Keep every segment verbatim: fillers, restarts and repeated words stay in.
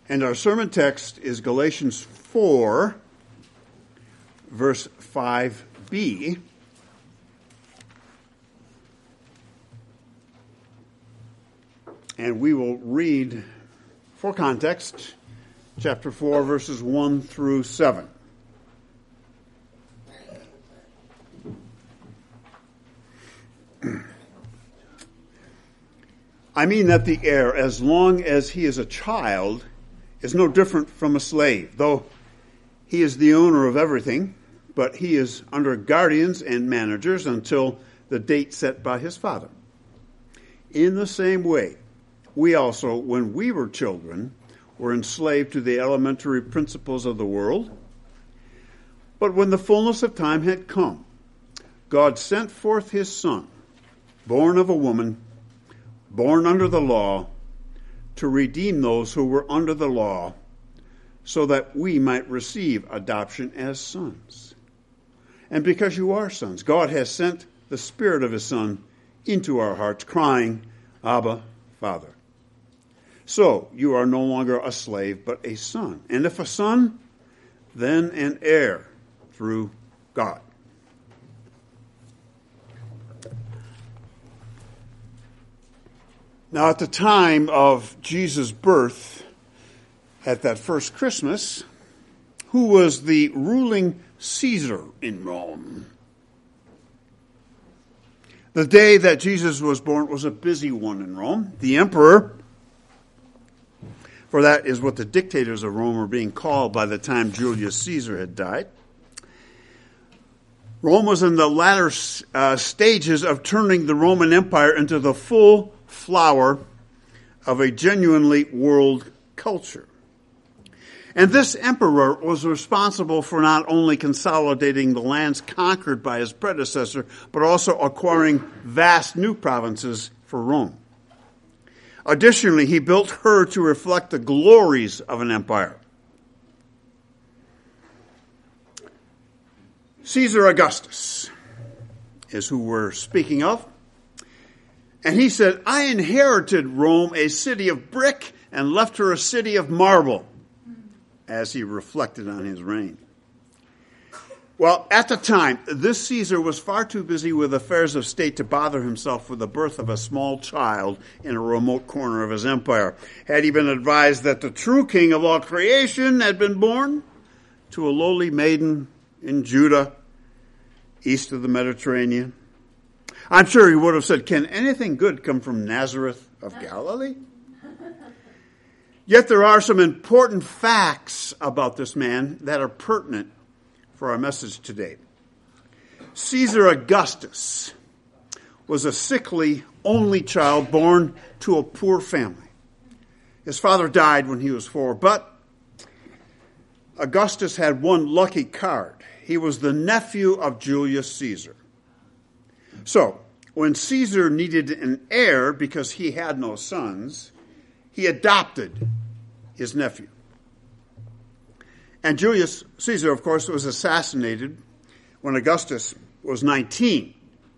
And our sermon text is Galatians four, verse five b. And we will read, for context, chapter four, verses one through seven. I mean that the heir, as long as he is a child, is no different from a slave, though he is the owner of everything, but he is under guardians and managers until the date set by his father. In the same way, we also, when we were children, were enslaved to the elementary principles of the world. But when the fullness of time had come, God sent forth his Son, born of a woman, born under the law, to redeem those who were under the law, so that we might receive adoption as sons. And because you are sons, God has sent the Spirit of his Son into our hearts, crying, Abba, Father. So you are no longer a slave, but a son. And if a son, then an heir through God. Now, at the time of Jesus' birth, at that first Christmas, who was the ruling Caesar in Rome? The day that Jesus was born was a busy one in Rome. The emperor, for that is what the dictators of Rome were being called by the time Julius Caesar had died. Rome was in the latter uh, stages of turning the Roman Empire into the full flower of a genuinely world culture. And this emperor was responsible for not only consolidating the lands conquered by his predecessor, but also acquiring vast new provinces for Rome. Additionally, he built her to reflect the glories of an empire. Caesar Augustus is who we're speaking of. And he said, I inherited Rome, a city of brick, and left her a city of marble, as he reflected on his reign. Well, at the time, this Caesar was far too busy with affairs of state to bother himself with the birth of a small child in a remote corner of his empire. Had he been advised that the true king of all creation had been born to a lowly maiden in Judah, east of the Mediterranean, I'm sure he would have said, can anything good come from Nazareth of Galilee? Yet there are some important facts about this man that are pertinent for our message today. Caesar Augustus was a sickly, only child born to a poor family. His father died when he was four, but Augustus had one lucky card. He was the nephew of Julius Caesar. So, when Caesar needed an heir because he had no sons, he adopted his nephew. And Julius Caesar, of course, was assassinated when Augustus was nineteen.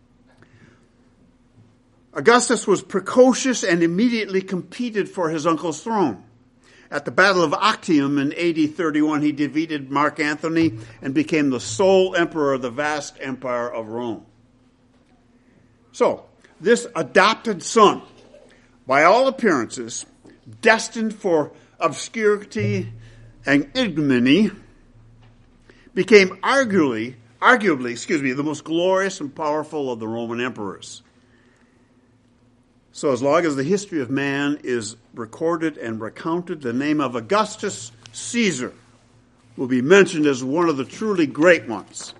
Augustus was precocious and immediately competed for his uncle's throne. At the Battle of Actium in A D thirty-one, he defeated Mark Antony and became the sole emperor of the vast empire of Rome. So, this adopted son, by all appearances, destined for obscurity and ignominy, became arguably, arguably, excuse me, the most glorious and powerful of the Roman emperors. So as long as the history of man is recorded and recounted, the name of Augustus Caesar will be mentioned as one of the truly great ones.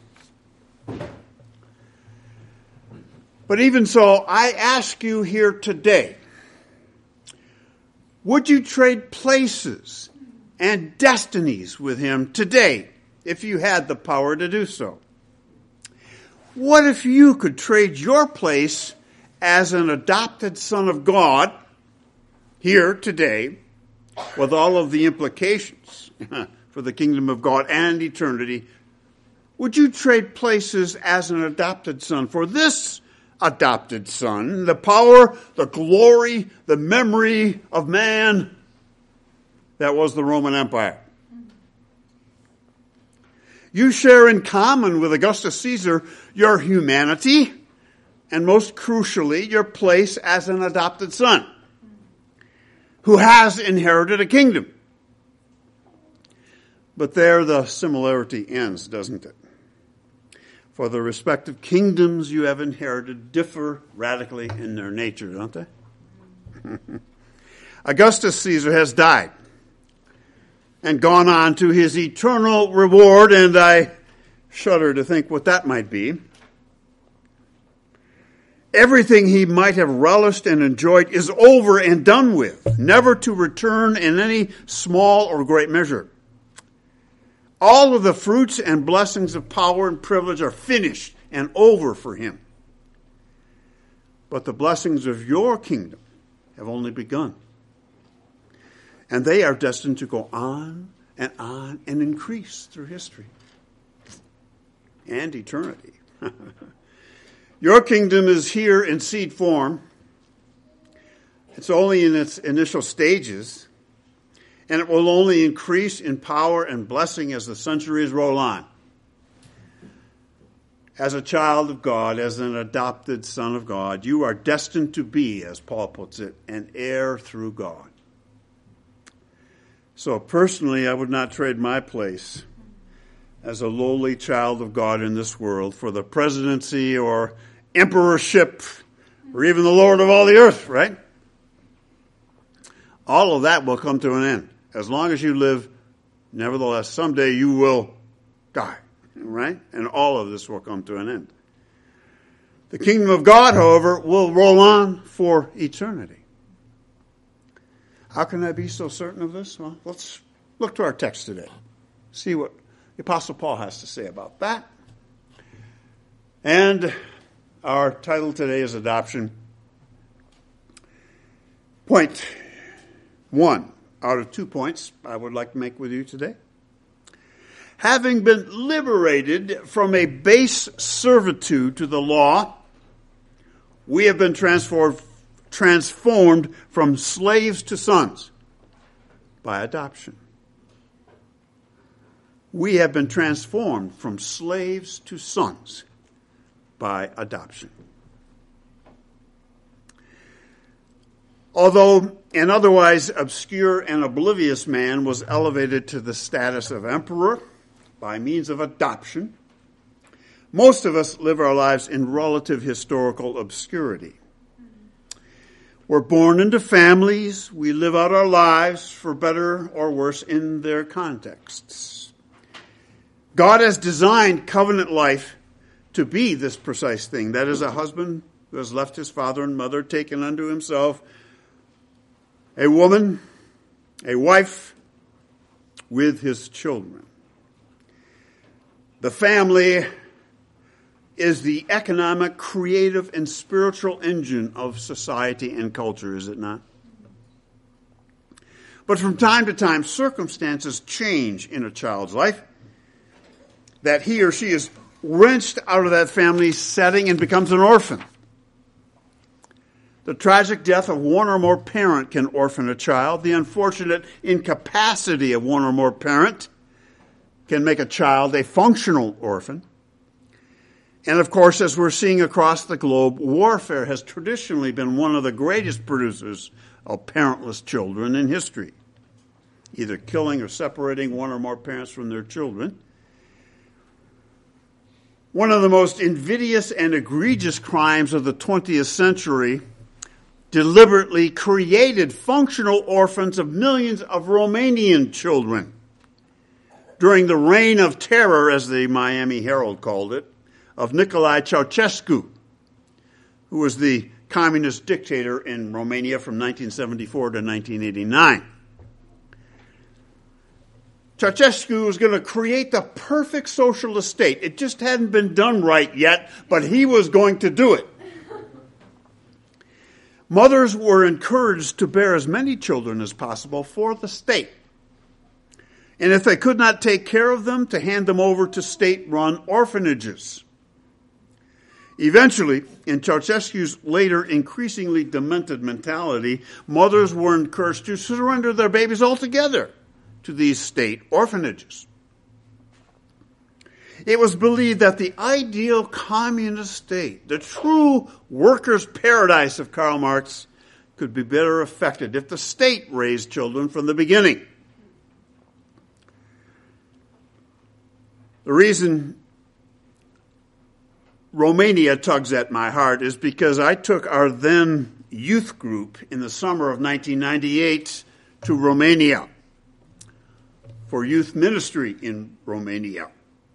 But even so, I ask you here today, would you trade places and destinies with him today if you had the power to do so? What if you could trade your place as an adopted son of God here today with all of the implications for the kingdom of God and eternity? Would you trade places as an adopted son for this adopted son, the power, the glory, the memory of man, that was the Roman Empire. You share in common with Augustus Caesar your humanity and, most crucially, your place as an adopted son who has inherited a kingdom. But there the similarity ends, doesn't it? For the respective kingdoms you have inherited differ radically in their nature, don't they? Augustus Caesar has died and gone on to his eternal reward, and I shudder to think what that might be. Everything he might have relished and enjoyed is over and done with, never to return in any small or great measure. All of the fruits and blessings of power and privilege are finished and over for him. But the blessings of your kingdom have only begun. And they are destined to go on and on and increase through history and eternity. Your kingdom is here in seed form. It's only in its initial stages, and it will only increase in power and blessing as the centuries roll on. As a child of God, as an adopted son of God, you are destined to be, as Paul puts it, an heir through God. So personally, I would not trade my place as a lowly child of God in this world for the presidency or emperorship or even the Lord of all the earth, right? All of that will come to an end. As long as you live, nevertheless, someday you will die, right? And all of this will come to an end. The kingdom of God, however, will roll on for eternity. How can I be so certain of this? Well, let's look to our text today. See what the Apostle Paul has to say about that. And our title today is Adoption. Point one out of two points I would like to make with you today. Having been liberated from a base servitude to the law, we have been transformed transformed from slaves to sons by adoption. We have been transformed from slaves to sons by adoption. Although an otherwise obscure and oblivious man was elevated to the status of emperor by means of adoption, most of us live our lives in relative historical obscurity. We're born into families. We live out our lives, for better or worse, in their contexts. God has designed covenant life to be this precise thing. That is, a husband who has left his father and mother, taken unto himself a woman, a wife, with his children. The family is the economic, creative, and spiritual engine of society and culture, is it not? But from time to time, circumstances change in a child's life, that he or she is wrenched out of that family setting and becomes an orphan. The tragic death of one or more parent can orphan a child. The unfortunate incapacity of one or more parent can make a child a functional orphan. And of course, as we're seeing across the globe, warfare has traditionally been one of the greatest producers of parentless children in history, either killing or separating one or more parents from their children. One of the most invidious and egregious crimes of the twentieth century deliberately created functional orphans of millions of Romanian children during the reign of terror, as the Miami Herald called it, of Nicolae Ceausescu, who was the communist dictator in Romania from nineteen seventy-four to nineteen eighty-nine. Ceausescu was going to create the perfect socialist state. It just hadn't been done right yet, but he was going to do it. Mothers were encouraged to bear as many children as possible for the state. And if they could not take care of them, to hand them over to state-run orphanages. Eventually, in Ceausescu's later increasingly demented mentality, mothers were encouraged to surrender their babies altogether to these state orphanages. It was believed that the ideal communist state, the true workers' paradise of Karl Marx, could be better effected if the state raised children from the beginning. The reason Romania tugs at my heart is because I took our then youth group in the summer of nineteen ninety-eight to Romania for youth ministry in Romania.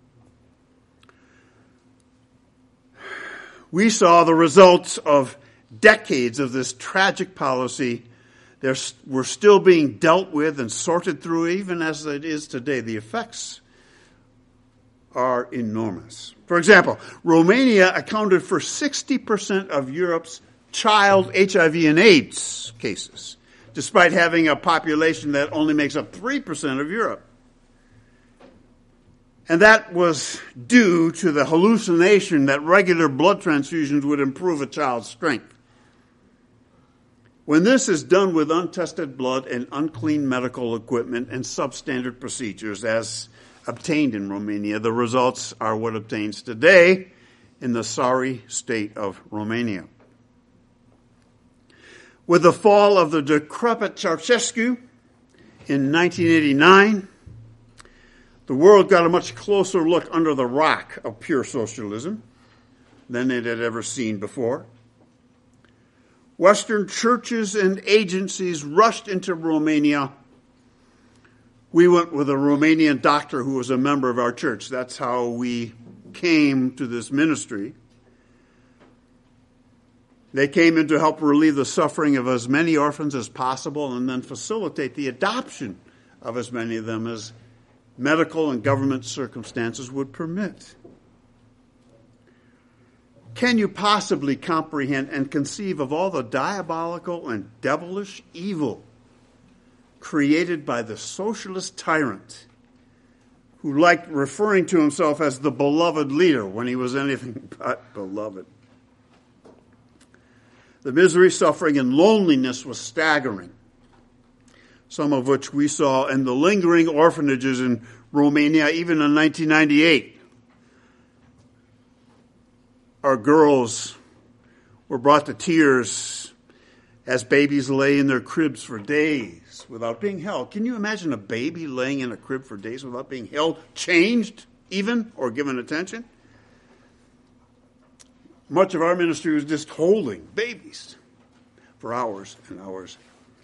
We saw the results of decades of this tragic policy. They were still being dealt with and sorted through, even as it is today. The effects are enormous. For example, Romania accounted for sixty percent of Europe's child H I V and AIDS cases, despite having a population that only makes up three percent of Europe. And that was due to the hallucination that regular blood transfusions would improve a child's strength. When this is done with untested blood and unclean medical equipment and substandard procedures, as obtained in Romania, the results are what obtains today in the sorry state of Romania. With the fall of the decrepit Ceausescu in nineteen eighty-nine, the world got a much closer look under the rock of pure socialism than it had ever seen before. Western churches and agencies rushed into Romania. We went with a Romanian doctor who was a member of our church. That's how we came to this ministry. They came in to help relieve the suffering of as many orphans as possible and then facilitate the adoption of as many of them as medical and government circumstances would permit. Can you possibly comprehend and conceive of all the diabolical and devilish evil created by the socialist tyrant who liked referring to himself as the beloved leader when he was anything but beloved? The misery, suffering, and loneliness was staggering, some of which we saw in the lingering orphanages in Romania, even in nineteen ninety-eight. Our girls were brought to tears as babies lay in their cribs for days without being held. Can you imagine a baby laying in a crib for days without being held, changed even, or given attention? Much of our ministry was just holding babies for hours and hours.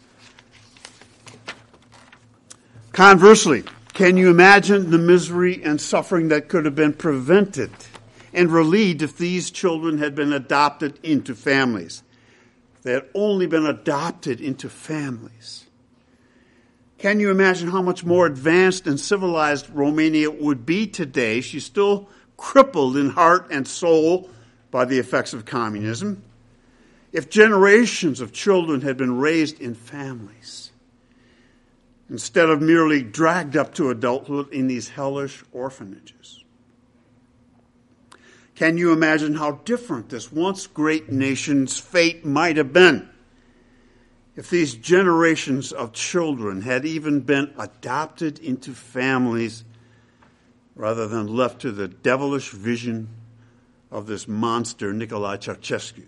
Conversely, can you imagine the misery and suffering that could have been prevented and relieved if these children had been adopted into families? If they had only been adopted into families. Can you imagine how much more advanced and civilized Romania would be today? She's still crippled in heart and soul by the effects of communism. If generations of children had been raised in families, instead of merely dragged up to adulthood in these hellish orphanages. Can you imagine how different this once great nation's fate might have been if these generations of children had even been adopted into families rather than left to the devilish vision of this monster, Nicolae Ceausescu?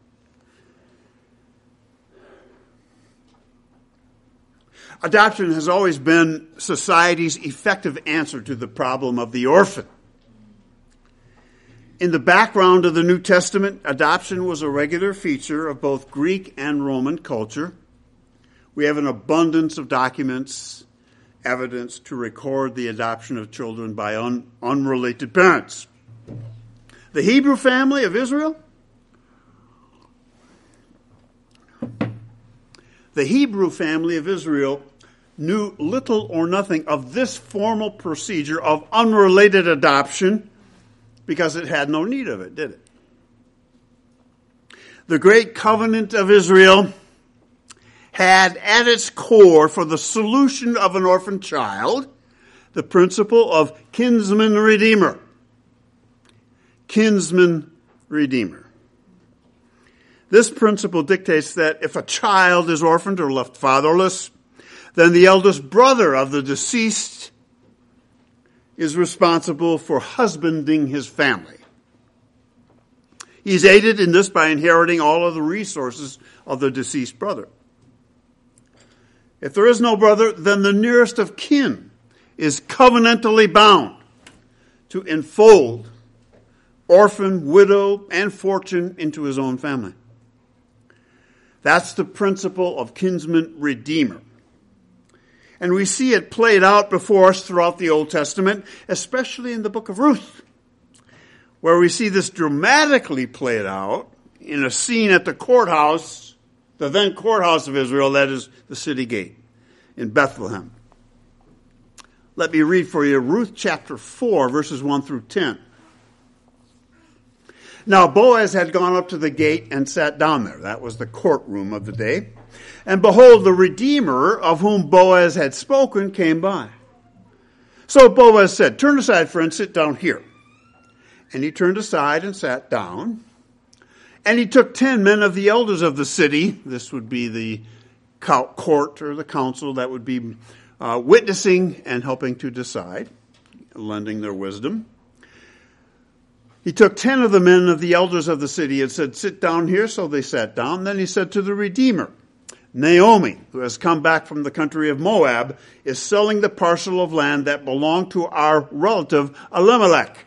Adoption has always been society's effective answer to the problem of the orphan. In the background of the New Testament, adoption was a regular feature of both Greek and Roman culture. We have an abundance of documents, evidence to record the adoption of children by un- unrelated parents. The Hebrew family of Israel, the Hebrew family of Israel knew little or nothing of this formal procedure of unrelated adoption because it had no need of it, did it? The great covenant of Israel had at its core, for the solution of an orphan child, the principle of kinsman redeemer. Kinsman redeemer. This principle dictates that if a child is orphaned or left fatherless, then the eldest brother of the deceased is responsible for husbanding his family. He's aided in this by inheriting all of the resources of the deceased brother. If there is no brother, then the nearest of kin is covenantally bound to enfold orphan, widow, and fortune into his own family. That's the principle of kinsman redeemer. And we see it played out before us throughout the Old Testament, especially in the book of Ruth, where we see this dramatically played out in a scene at the courthouse, the then courthouse of Israel, that is the city gate in Bethlehem. Let me read for you Ruth chapter four, verses one through ten. Now Boaz had gone up to the gate and sat down there. That was the courtroom of the day. And behold, the Redeemer of whom Boaz had spoken came by. So Boaz said, "Turn aside, friend, sit down here." And he turned aside and sat down. And he took ten men of the elders of the city. This would be the court or the council that would be uh, witnessing and helping to decide, lending their wisdom. He took ten of the men of the elders of the city and said, "Sit down here." So they sat down. Then he said to the Redeemer, "Naomi, who has come back from the country of Moab, is selling the parcel of land that belonged to our relative Elimelech.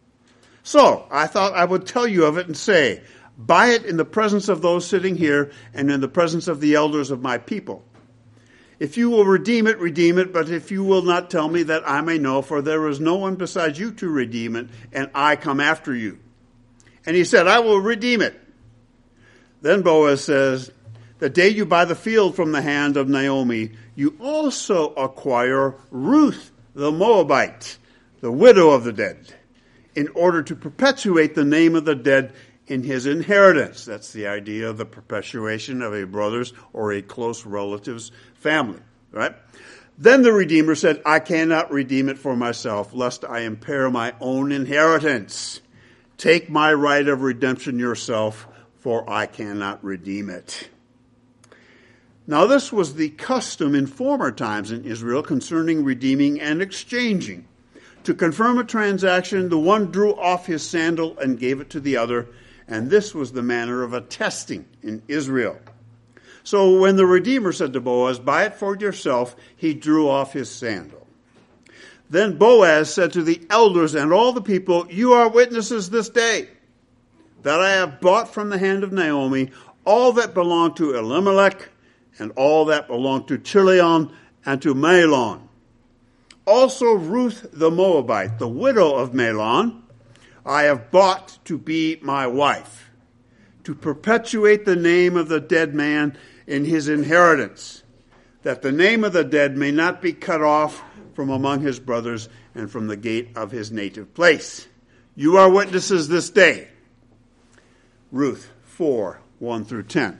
So I thought I would tell you of it and say, buy it in the presence of those sitting here and in the presence of the elders of my people. If you will redeem it, redeem it, but if you will not tell me, that I may know, for there is no one besides you to redeem it, and I come after you." And he said, "I will redeem it." Then Boaz says, "The day you buy the field from the hand of Naomi, you also acquire Ruth the Moabite, the widow of the dead, in order to perpetuate the name of the dead in his inheritance." That's the idea of the perpetuation of a brother's or a close relative's family, right? Then the Redeemer said, "I cannot redeem it for myself, lest I impair my own inheritance. Take my right of redemption yourself, for I cannot redeem it." Now this was the custom in former times in Israel concerning redeeming and exchanging. To confirm a transaction, the one drew off his sandal and gave it to the other, and this was the manner of attesting in Israel. So when the Redeemer said to Boaz, "Buy it for yourself," he drew off his sandal. Then Boaz said to the elders and all the people, "You are witnesses this day that I have bought from the hand of Naomi all that belonged to Elimelech and all that belonged to Chilion and to Mahlon. Also Ruth the Moabite, the widow of Mahlon, I have bought to be my wife, to perpetuate the name of the dead man in his inheritance, that the name of the dead may not be cut off from among his brothers and from the gate of his native place. You are witnesses this day." Ruth four, one through ten.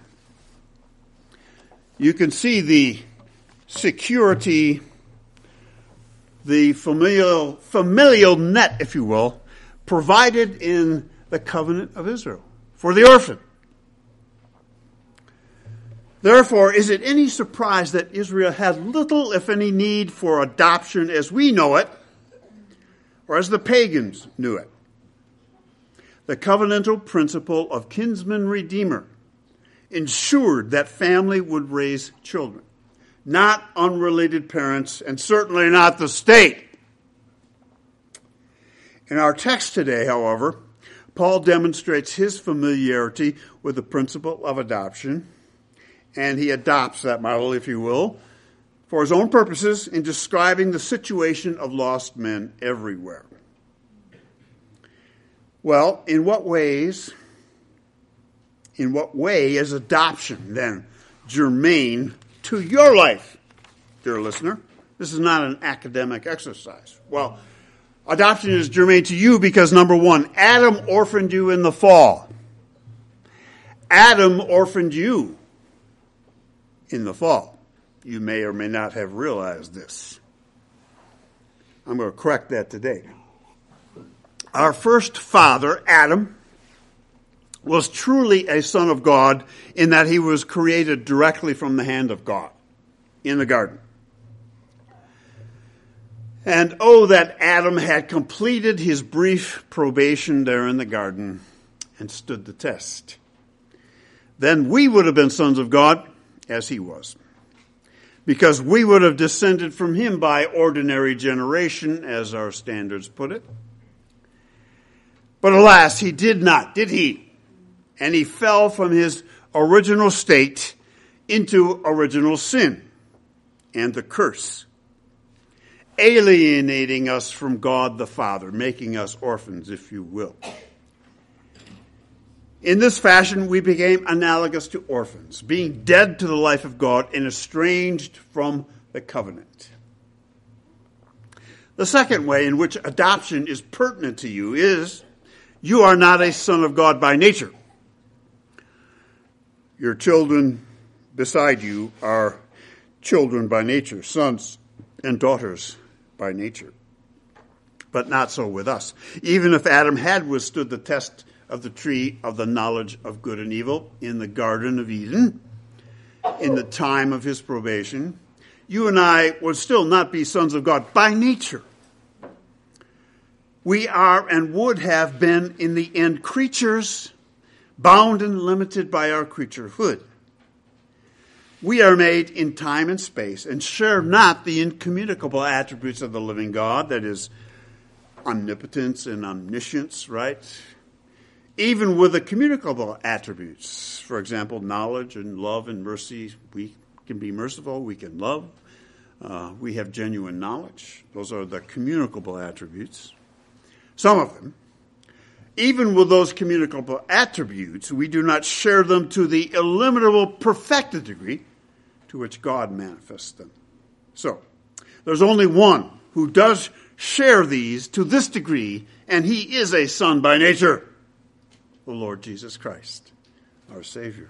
You can see the security, the familial, familial net, if you will, provided in the covenant of Israel for the orphan. Therefore, is it any surprise that Israel had little, if any, need for adoption as we know it, or as the pagans knew it? The covenantal principle of kinsman redeemer ensured that family would raise children, not unrelated parents, and certainly not the state. In our text today, however, Paul demonstrates his familiarity with the principle of adoption, and he adopts that model, if you will, for his own purposes in describing the situation of lost men everywhere. Well, in what ways, in what way is adoption then germane to your life, dear listener? This is not an academic exercise. Well, adoption is germane to you because, number one, Adam orphaned you in the fall. Adam orphaned you in the fall. You may or may not have realized this. I'm going to correct that today. Our first father, Adam, was truly a son of God in that he was created directly from the hand of God in the garden. And oh, that Adam had completed his brief probation there in the garden and stood the test. Then we would have been sons of God as he was, because we would have descended from him by ordinary generation, as our standards put it. But alas, he did not, did he? And he fell from his original state into original sin and the curse, alienating us from God the Father, making us orphans, if you will. In this fashion, we became analogous to orphans, being dead to the life of God and estranged from the covenant. The second way in which adoption is pertinent to you is you are not a son of God by nature. Your children beside you are children by nature, sons and daughters by nature. But not so with us. Even if Adam had withstood the test of the tree of the knowledge of good and evil in the Garden of Eden, in the time of his probation, you and I would still not be sons of God by nature. We are and would have been in the end creatures, bound and limited by our creaturehood. We are made in time and space and share not the incommunicable attributes of the living God, that is, omnipotence and omniscience, right? Even with the communicable attributes, for example, knowledge and love and mercy, we can be merciful, we can love, uh, we have genuine knowledge. Those are the communicable attributes. Some of them. Even with those communicable attributes, we do not share them to the illimitable, perfected degree to which God manifests them. So, there's only one who does share these to this degree, and he is a son by nature. The Lord Jesus Christ, our Savior.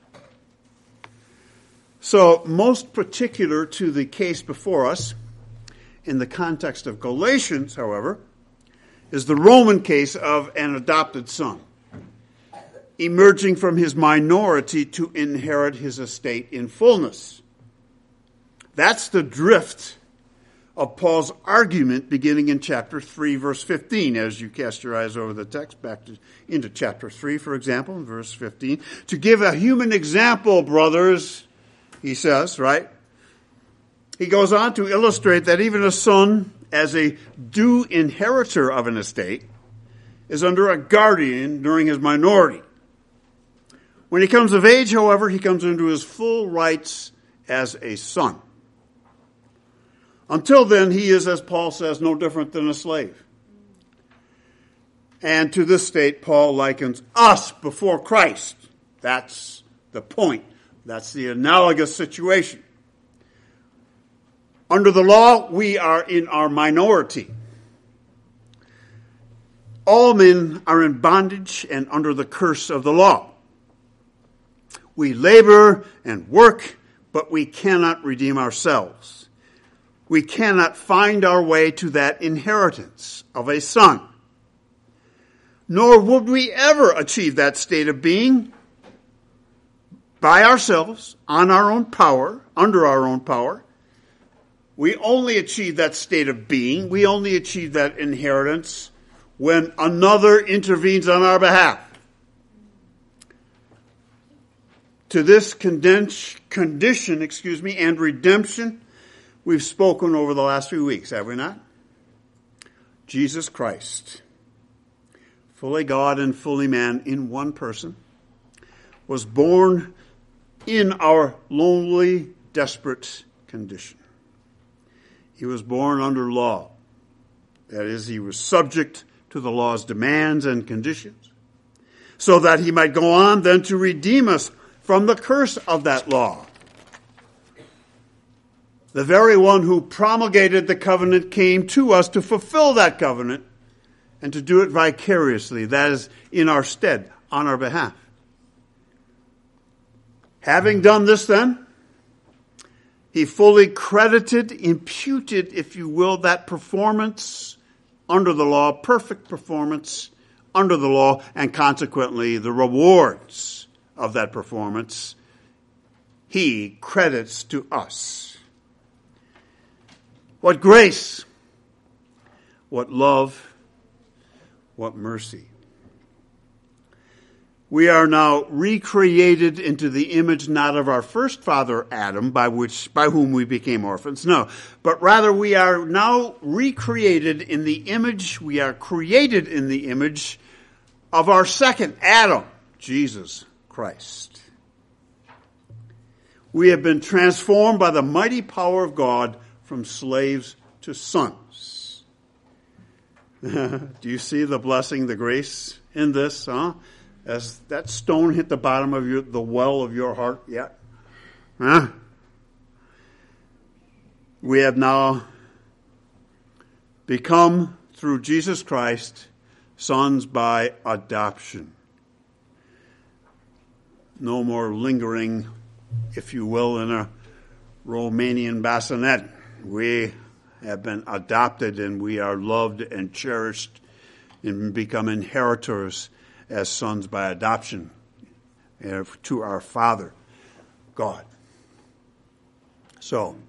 So, most particular to the case before us, in the context of Galatians, however, is the Roman case of an adopted son, emerging from his minority to inherit his estate in fullness. That's the drift of Paul's argument beginning in chapter three, verse fifteen, as you cast your eyes over the text back to, into chapter three, for example, in verse fifteen. To give a human example, brothers, he says, right? He goes on to illustrate that even a son, as a due inheritor of an estate, is under a guardian during his minority. When he comes of age, however, he comes into his full rights as a son. Until then, he is, as Paul says, no different than a slave. And to this state, Paul likens us before Christ. That's the point. That's the analogous situation. Under the law, we are in our minority. All men are in bondage and under the curse of the law. We labor and work, but we cannot redeem ourselves. We cannot find our way to that inheritance of a son. Nor would we ever achieve that state of being by ourselves, on our own power, under our own power. We only achieve that state of being, we only achieve that inheritance when another intervenes on our behalf. To this condition, excuse me, and redemption, we've spoken over the last few weeks, have we not? Jesus Christ, fully God and fully man in one person, was born in our lonely, desperate condition. He was born under law. That is, he was subject to the law's demands and conditions, so that he might go on then to redeem us from the curse of that law. The very one who promulgated the covenant came to us to fulfill that covenant and to do it vicariously, that is, in our stead, on our behalf. Having done this then, he fully credited, imputed, if you will, that performance under the law, perfect performance under the law, and consequently the rewards of that performance he credits to us. What grace, what love, what mercy. We are now recreated into the image not of our first father Adam, by which by whom we became orphans, no, but rather we are now recreated in the image, we are created in the image of our second Adam, Jesus Christ. We have been transformed by the mighty power of God from slaves to sons. Do you see the blessing, the grace in this, huh? Has that stone hit the bottom of your, the well of your heart yet? Huh? We have now become, through Jesus Christ, sons by adoption. No more lingering, if you will, in a Romanian bassinet. We have been adopted and we are loved and cherished and become inheritors as sons by adoption to our Father, God. So,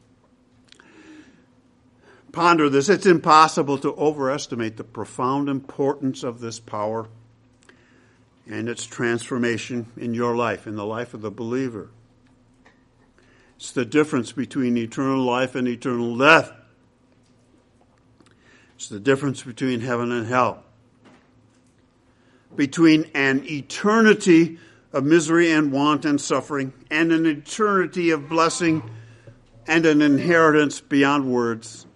ponder this. It's impossible to overestimate the profound importance of this power and its transformation in your life, in the life of the believer. It's the difference between eternal life and eternal death. It's the difference between heaven and hell. Between an eternity of misery and want and suffering and an eternity of blessing and an inheritance beyond words.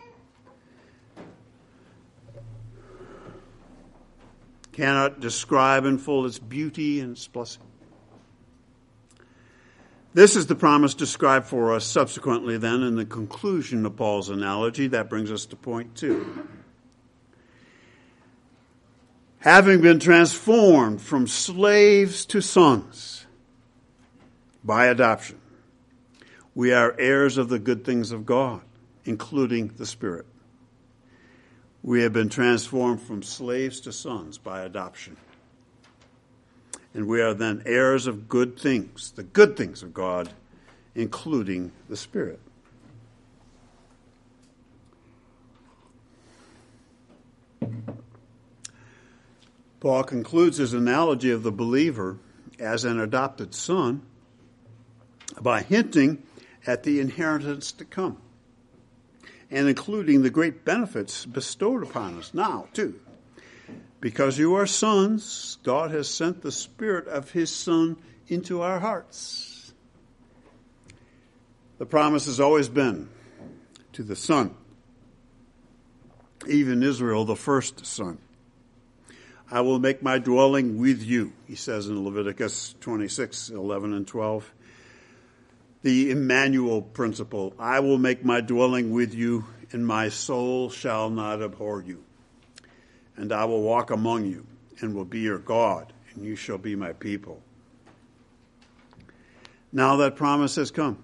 Cannot describe in full its beauty and its blessing. This is the promise described for us subsequently then in the conclusion of Paul's analogy. That brings us to point two. Having been transformed from slaves to sons by adoption, we are heirs of the good things of God, including the Spirit. We have been transformed from slaves to sons by adoption. And we are then heirs of good things, the good things of God, including the Spirit. Paul concludes his analogy of the believer as an adopted son by hinting at the inheritance to come and including the great benefits bestowed upon us now, too. Because you are sons, God has sent the Spirit of His Son into our hearts. The promise has always been to the Son, even Israel, the first son. I will make my dwelling with you, he says in Leviticus twenty-six, eleven and twelve. The Emmanuel principle, I will make my dwelling with you, and my soul shall not abhor you. And I will walk among you, and will be your God, and you shall be my people. Now that promise has come.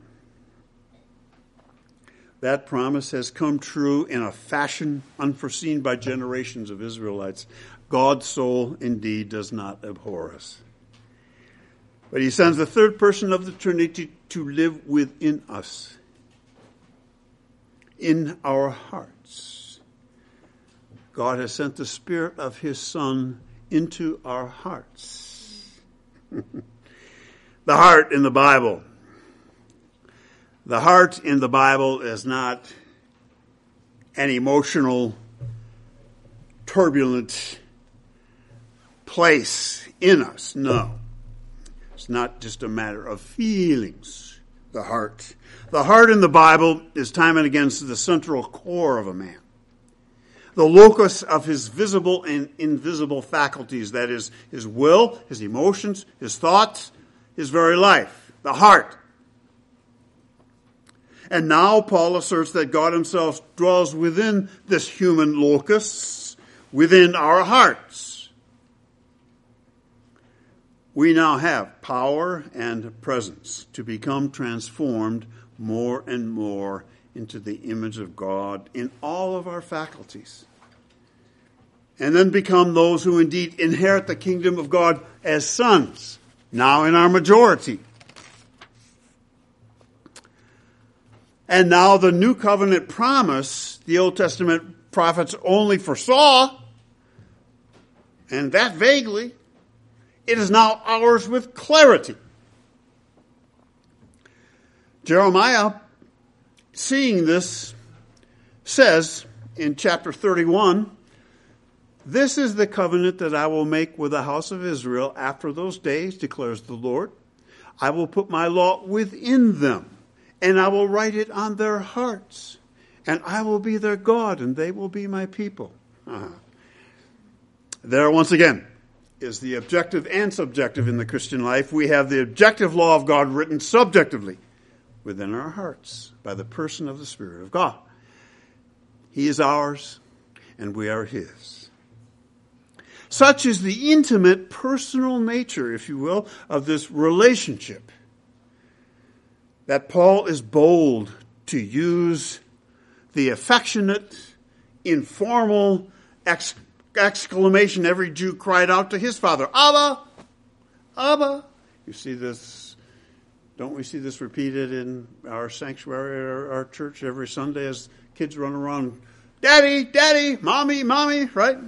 That promise has come true in a fashion unforeseen by generations of Israelites. God's soul indeed does not abhor us. But he sends the third person of the Trinity to live within us, in our hearts. God has sent the Spirit of His Son into our hearts. The heart in the Bible. The heart in the Bible is not an emotional, turbulent place in us. No. It's not just a matter of feelings, the heart. The heart in the Bible is time and again the central core of a man. The locus of his visible and invisible faculties, that is, his will, his emotions, his thoughts, his very life. The heart. And now Paul asserts that God himself dwells within this human locus, within our hearts. We now have power and presence to become transformed more and more into the image of God in all of our faculties. and then become those who indeed inherit the kingdom of God as sons, now in our majority. And now the new covenant promise the Old Testament prophets only foresaw, and that vaguely, it is now ours with clarity. Jeremiah, seeing this, says in chapter thirty-one, "This is the covenant that I will make with the house of Israel after those days, declares the Lord. I will put my law within them, and I will write it on their hearts, and I will be their God, and they will be my people." Uh-huh. There, once again, is the objective and subjective in the Christian life. We have the objective law of God written subjectively within our hearts by the person of the Spirit of God. He is ours, and we are his. Such is the intimate, personal nature, if you will, of this relationship, that Paul is bold to use the affectionate, informal ex- exclamation every Jew cried out to his father, "Abba! Abba!" You see this, don't we see this repeated in our sanctuary, our, our church every Sunday as kids run around, "Daddy, Daddy, Mommy, Mommy," right?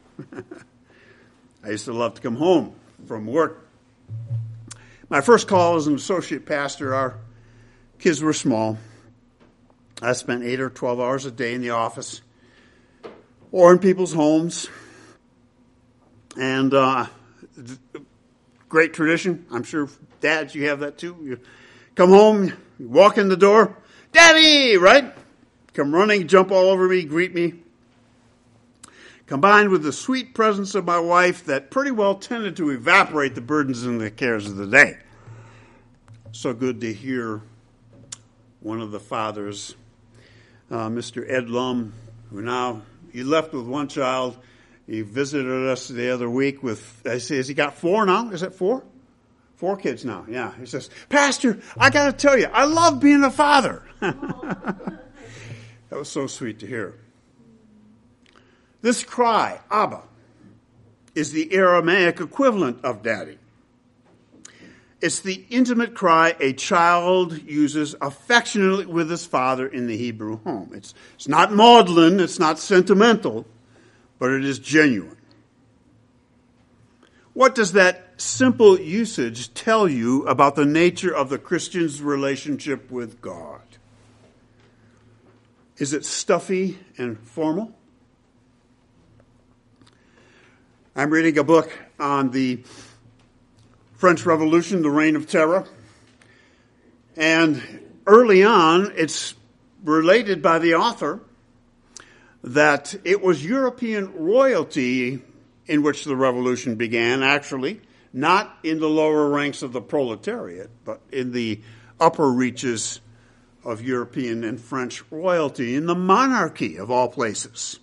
I used to love to come home from work. My first call as an associate pastor, our kids were small. I spent eight or twelve hours a day in the office or in people's homes. And uh, great tradition. I'm sure, dads, you have that too. You come home, you walk in the door, "Daddy," right? Come running, jump all over me, greet me. Combined with the sweet presence of my wife that pretty well tended to evaporate the burdens and the cares of the day. So good to hear one of the fathers, uh, Mister Ed Lum, who now, he left with one child. He visited us the other week with, I say, has he got four now? Is it four? Four kids now, yeah. He says, "Pastor, I got to tell you, I love being a father." That was so sweet to hear. This cry, Abba, is the Aramaic equivalent of daddy. It's the intimate cry a child uses affectionately with his father in the Hebrew home. It's, it's not maudlin, it's not sentimental, but it is genuine. What does that simple usage tell you about the nature of the Christian's relationship with God? Is it stuffy and formal? I'm reading a book on the French Revolution, the Reign of Terror. And early on, it's related by the author that it was European royalty in which the revolution began, actually, not in the lower ranks of the proletariat, but in the upper reaches of European and French royalty, in the monarchy of all places.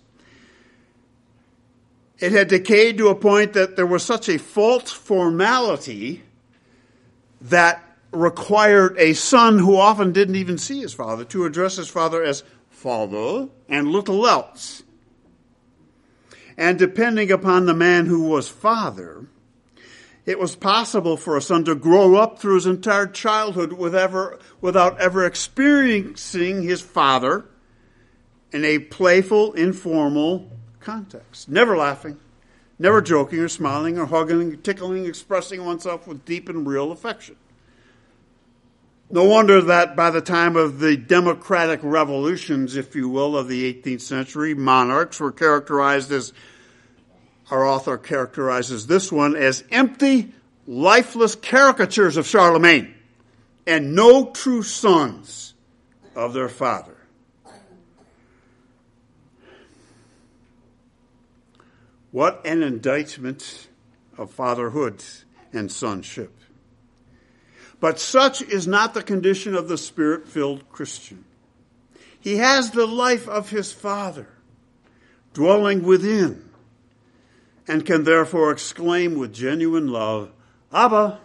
It had decayed to a point that there was such a false formality that required a son who often didn't even see his father to address his father as father and little else. And depending upon the man who was father, it was possible for a son to grow up through his entire childhood with ever, without ever experiencing his father in a playful, informal context. Never laughing, never joking or smiling or hugging or tickling, expressing oneself with deep and real affection. No wonder that by the time of the democratic revolutions, if you will, of the eighteenth century, monarchs were characterized as, our author characterizes this one as empty, lifeless caricatures of Charlemagne and no true sons of their father. What an indictment of fatherhood and sonship. But such is not the condition of the Spirit-filled Christian. He has the life of his Father dwelling within and can therefore exclaim with genuine love, Abba.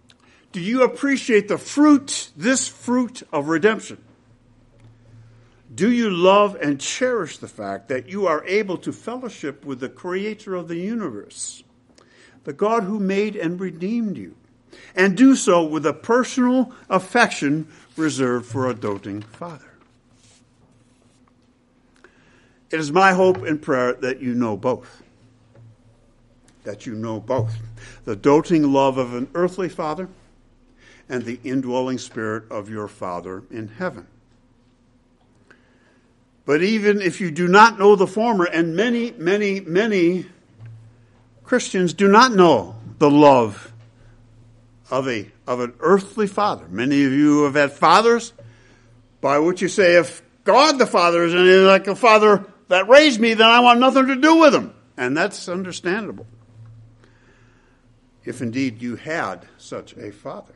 Do you appreciate the fruit, this fruit of redemption? Do you love and cherish the fact that you are able to fellowship with the Creator of the universe, the God who made and redeemed you, and do so with a personal affection reserved for a doting father? It is my hope and prayer that you know both. That you know both. The doting love of an earthly father and the indwelling spirit of your Father in heaven. But even if you do not know the former, and many, many, many Christians do not know the love of a of an earthly father. Many of you have had fathers by which you say, if God the Father is anything like a father that raised me, then I want nothing to do with him. And that's understandable, if indeed you had such a father.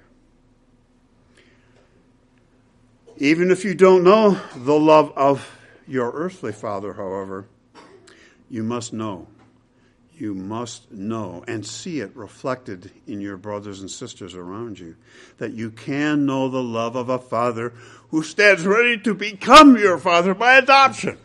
Even if you don't know the love of your earthly father, however, you must know. You must know and see it reflected in your brothers and sisters around you, that you can know the love of a father who stands ready to become your father by adoption.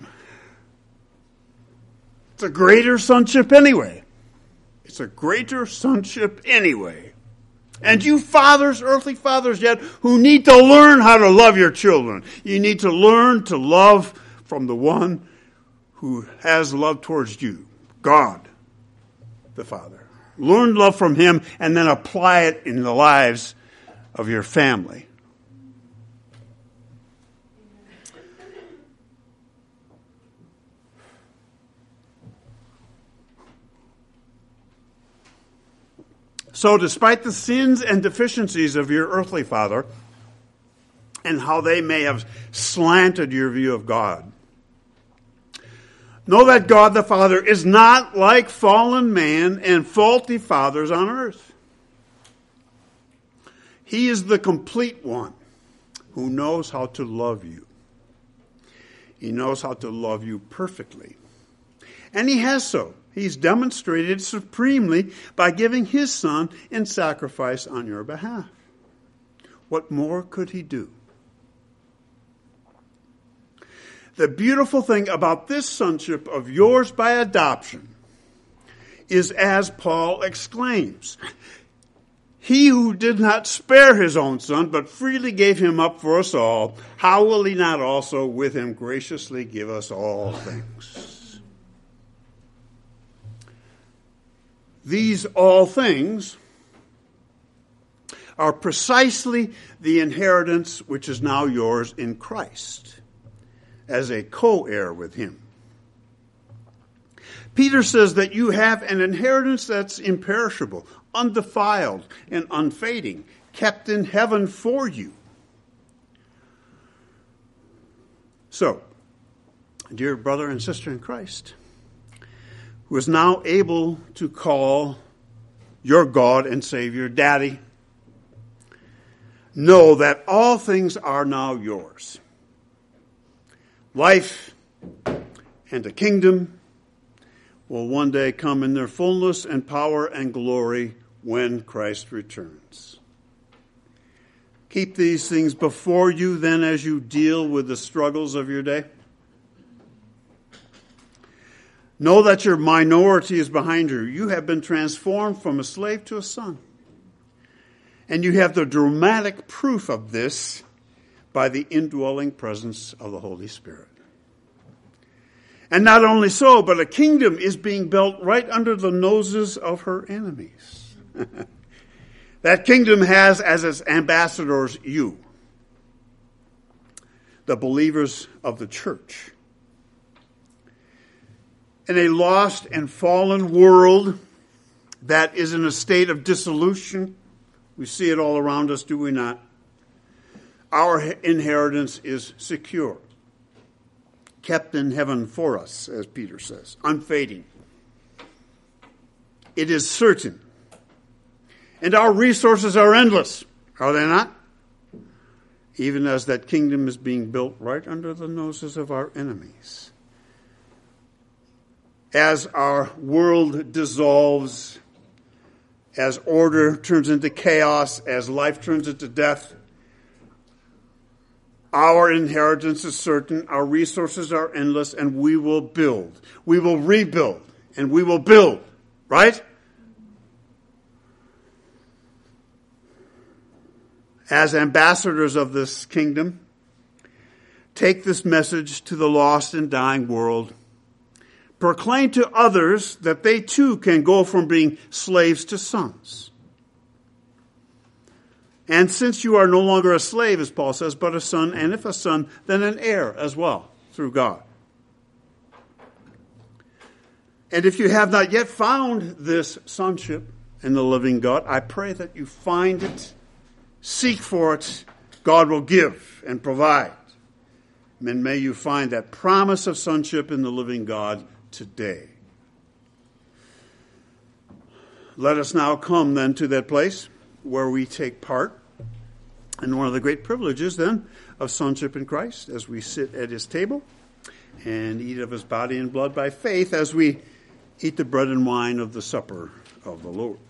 It's a greater sonship anyway. It's a greater sonship anyway. And you fathers, earthly fathers yet, who need to learn how to love your children. You need to learn to love from the one who has love towards you, God the Father. Learn love from him and then apply it in the lives of your family. So despite the sins and deficiencies of your earthly father and how they may have slanted your view of God, know that God the Father is not like fallen man and faulty fathers on earth. He is the complete one who knows how to love you. He knows how to love you perfectly. And he has so. He's demonstrated supremely by giving his son in sacrifice on your behalf. What more could he do? The beautiful thing about this sonship of yours by adoption is, as Paul exclaims, he who did not spare his own son, but freely gave him up for us all, how will he not also with him graciously give us all things? These all things are precisely the inheritance which is now yours in Christ, as a co-heir with him. Peter says that you have an inheritance that's imperishable, undefiled, and unfading, kept in heaven for you. So, dear brother and sister in Christ, who is now able to call your God and Savior Daddy, know that all things are now yours. Life and the kingdom will one day come in their fullness and power and glory when Christ returns. Keep these things before you then as you deal with the struggles of your day. Know that your minority is behind you. You have been transformed from a slave to a son. And you have the dramatic proof of this by the indwelling presence of the Holy Spirit. And not only so, but a kingdom is being built right under the noses of her enemies. That kingdom has as its ambassadors you, the believers of the church. In a lost and fallen world that is in a state of dissolution, we see it all around us, do we not? Our inheritance is secure, kept in heaven for us, as Peter says, unfading. It is certain. And our resources are endless, are they not? Even as that kingdom is being built right under the noses of our enemies. As our world dissolves, as order turns into chaos, as life turns into death, Our inheritance is certain, our resources are endless, and we will build. We will rebuild, and we will build. Right? As ambassadors of this kingdom, take this message to the lost and dying world. Proclaim to others that they too can go from being slaves to sons. And since you are no longer a slave, as Paul says, but a son, and if a son, then an heir as well, through God. And if you have not yet found this sonship in the living God, I pray that you find it, seek for it. God will give and provide. And may you find that promise of sonship in the living God today. Let us now come then to that place where we take part in one of the great privileges then of sonship in Christ, as we sit at his table and eat of his body and blood by faith, as we eat the bread and wine of the supper of the Lord.